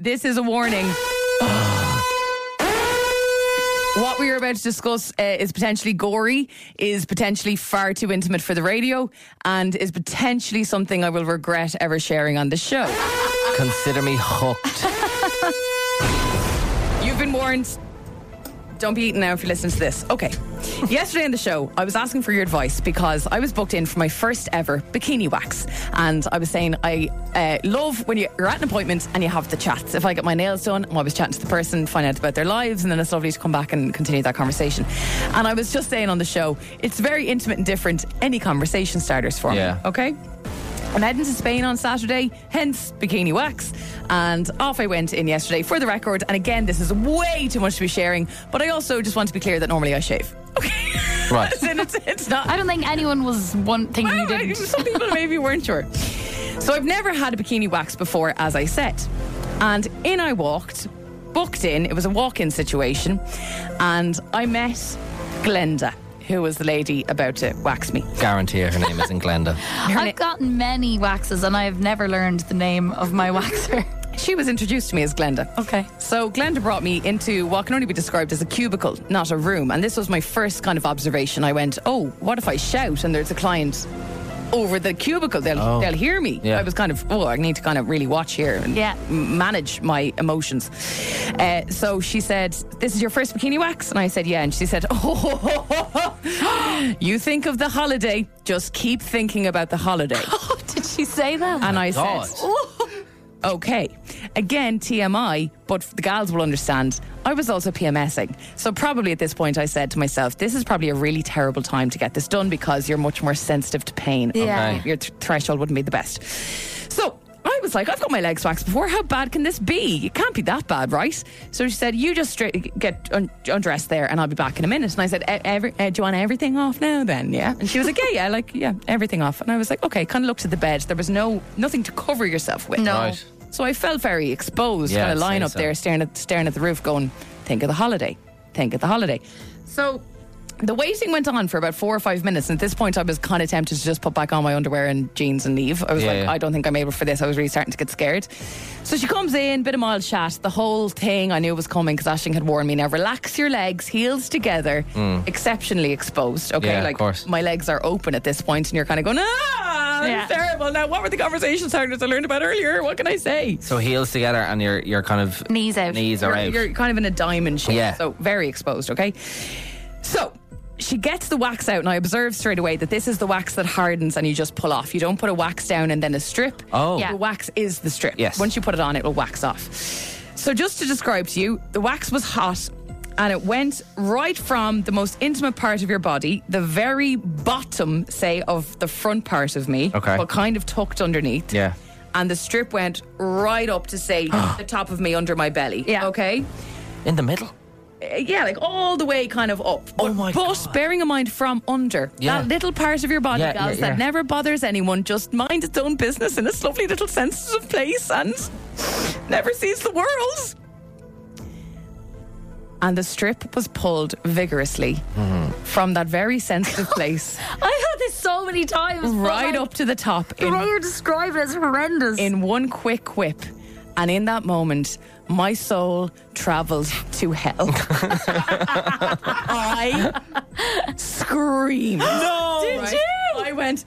This is a warning. What we are about to discuss is potentially gory, is potentially far too intimate for the radio, and is potentially something I will regret ever sharing on the show. Consider me hooked. You've been warned. Don't be eating now if you're listening to this. Okay. Yesterday on the show, I was asking for your advice because I was booked in for my first ever bikini wax. And I was saying I love when you're at an appointment and you have the chats. If I get my nails done, I'm always chatting to the person, find out about their lives, and then it's lovely to come back and continue that conversation. And I was just saying on the show, it's very intimate and different, any conversation starters for me. Okay? I'm heading to Spain on Saturday, hence bikini wax. And off I went in yesterday for the record. And again, this is way too much to be sharing, but I also just want to be clear that normally I shave. Okay. Right. it's not. I don't think anyone was thinking you didn't. Some people maybe weren't sure. So I've never had a bikini wax before, as I said. And in I walked, booked in. It was a walk-in situation. And I met Glenda, who was the lady about to wax me. Guarantee her name isn't Glenda. I've gotten many waxes and I've never learned the name of my waxer. She was introduced to me as Glenda. Okay. So Glenda brought me into what can only be described as a cubicle, not a room. And this was my first kind of observation. I went, oh, what if I shout and there's a client over the cubicle? They'll hear me. Yeah. I was kind of, I need to kind of really watch here and manage my emotions. So she said, this is your first bikini wax? And I said, yeah. And she said, you think of the holiday, just keep thinking about the holiday. Oh, did she say that? And I said, okay. Again, TMI, but the gals will understand. I was also PMSing. So probably at this point I said to myself, this is probably a really terrible time to get this done because you're much more sensitive to pain. Yeah. Okay. Your threshold wouldn't be the best. So I was like, I've got my legs waxed before. How bad can this be? It can't be that bad, right? So she said, you just get undressed there and I'll be back in a minute. And I said, do you want everything off now then? Yeah. And she was like, yeah, everything off. And I was like, okay, kind of looked at the bed. There was nothing to cover yourself with. No. Right. So I felt very exposed, Yeah, kind of lying I'd up say there, staring at the roof, going, think of the holiday. So the waiting went on for about 4 or 5 minutes. And at this point, I was kind of tempted to just put back on my underwear and jeans and leave. I was I don't think I'm able for this. I was really starting to get scared. So she comes in, bit of mild chat. The whole thing I knew was coming because Aisling had warned me. Now relax your legs, heels together, exceptionally exposed. Okay, Yeah, like of course. my legs are open at this point, and you're kind of going, it's terrible. Now, what were the conversation starters I learned about earlier? What can I say? So heels together and you're kind of... Knees out. Knees are out. You're kind of in a diamond shape. Yeah. So very exposed, okay? So she gets the wax out and I observed straight away that this is the wax that hardens and you just pull off. You don't put a wax down and then a strip. Oh. Yeah. The wax is the strip. Yes. Once you put it on, it will wax off. So just to describe to you, the wax was hot and it went right from the most intimate part of your body, the very bottom, say, of the front part of me, Okay. but kind of tucked underneath. Yeah. And the strip went right up to, say, the top of me under my belly. Yeah. Okay? In the middle? Yeah, like all the way kind of up. Oh my But God. bearing in mind from under, Yeah. that little part of your body, gals, that never bothers anyone, just mind its own business in its lovely little sensitive place and never sees the world. And the strip was pulled vigorously from that very sensitive place I've had this so many times. right up to the top The way you're describing it is horrendous. in one quick whip. And in that moment, my soul travelled to hell. I screamed. No! Did you? I went,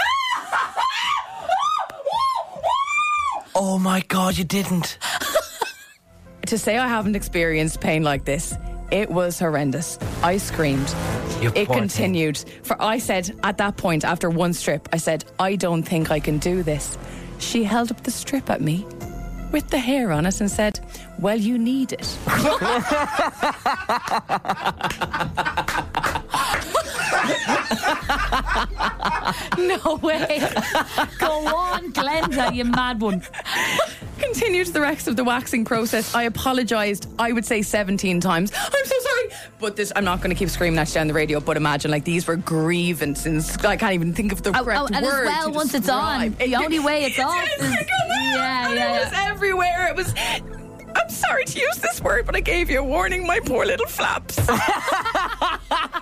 Oh my God, you didn't. to say I haven't experienced pain like this, it was horrendous. I screamed. You It poor continued. I said, at that point, after one strip, I said, I don't think I can do this. She held up the strip at me with the hair on it and said, well, you need it. No way. Go on, Glenda, you mad one. Continued the rest of the waxing process. I apologised, I would say 17 times. I'm so sorry. But this, I'm not going to keep screaming at you on the radio, but imagine, like, these were grievances. I can't even think of the correct and word as well, to once it's on, describe. the only way it's off is... It was everywhere. It was... I'm sorry to use this word, but I gave you a warning, my poor little flaps. I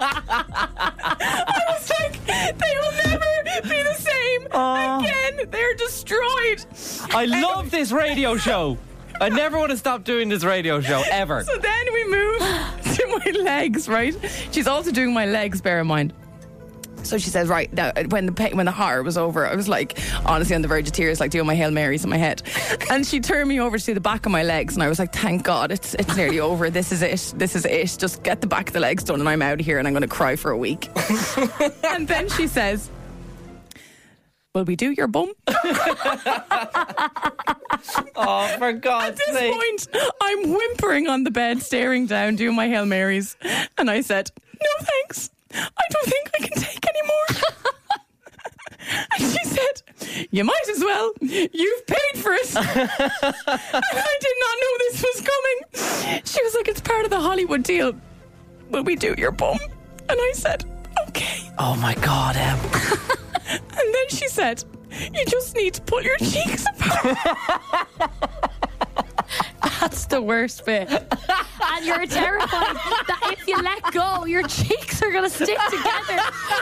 was like, they will never be the same again. They're destroyed. I love this radio show. I never want to stop doing this radio show, ever. So then we move to my legs, right? She's also doing my legs, bear in mind. So she says, right, now, when the horror was over, I was like, honestly, on the verge of tears, like doing my Hail Marys in my head. And she turned me over to the back of my legs, and I was like, thank God, it's nearly over. This is it. Just get the back of the legs done, and I'm out of here, and I'm going to cry for a week. And then she says, will we do your bum? Oh, for God's At this sake. point, I'm whimpering on the bed, staring down, doing my Hail Marys. And I said, no thanks. I don't think I can take any more. And she said, you might as well. You've paid for it. And I did not know this was coming. She was like, it's part of the Hollywood deal. Will we do your bum? And I said, okay. Oh my God, Em. And then she said, you just need to pull your cheeks apart. That's the worst bit. And you're terrified that if you let go, your cheeks are going to stick together.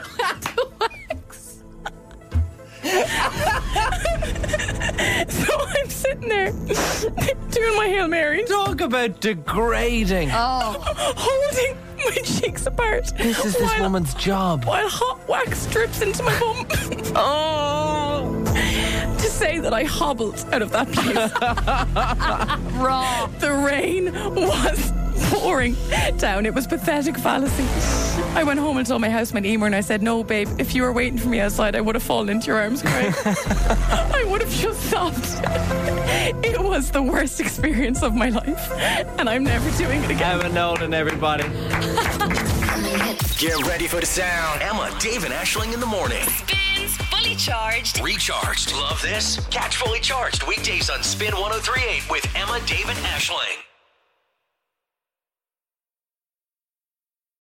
So I'm sitting there Doing my Hail Marys. Talk about degrading. Holding my cheeks apart. This is this woman's job. While hot wax drips into my bum. Oh. To say that I hobbled out of that place. raw. The rain was pouring down. It was pathetic fallacy. I went home and told my housemate Emer, and I said, no, babe, if you were waiting for me outside, I would have fallen into your arms crying. I would have just stopped. It was the worst experience of my life, and I'm never doing it again. Emma Nolan, everybody. Get ready for the sound. Emma, Dave, and Aisling in the morning. Spins Fully Charged. Recharged. Love this? Catch Fully Charged weekdays on Spin 103.8 with Emma, Dave, and Aisling.